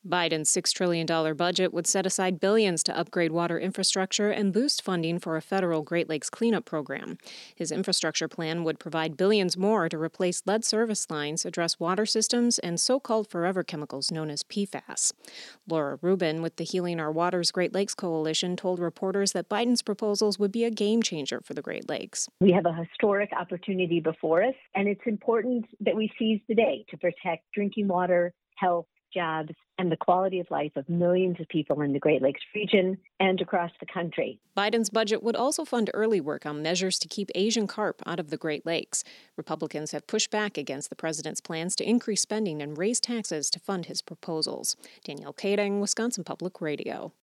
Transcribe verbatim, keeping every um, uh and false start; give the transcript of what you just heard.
Biden's six trillion dollars budget would set aside billions to upgrade water infrastructure and boost funding for a federal Great Lakes cleanup program. His infrastructure plan would provide billions more to replace lead service lines, address water systems, and so-called forever chemicals known as P FAS. Laura Rubin with the Healing Our Waters Great Lakes Coalition told reporters that Biden's proposals would be a game changer for the Great Lakes. We have a historic opportunity before us, and it's important that we seize the day to protect drinking water, health, jobs, and the quality of life of millions of people in the Great Lakes region and across the country. Biden's budget would also fund early work on measures to keep Asian carp out of the Great Lakes. Republicans have pushed back against the president's plans to increase spending and raise taxes to fund his proposals. Danielle Kading, Wisconsin Public Radio.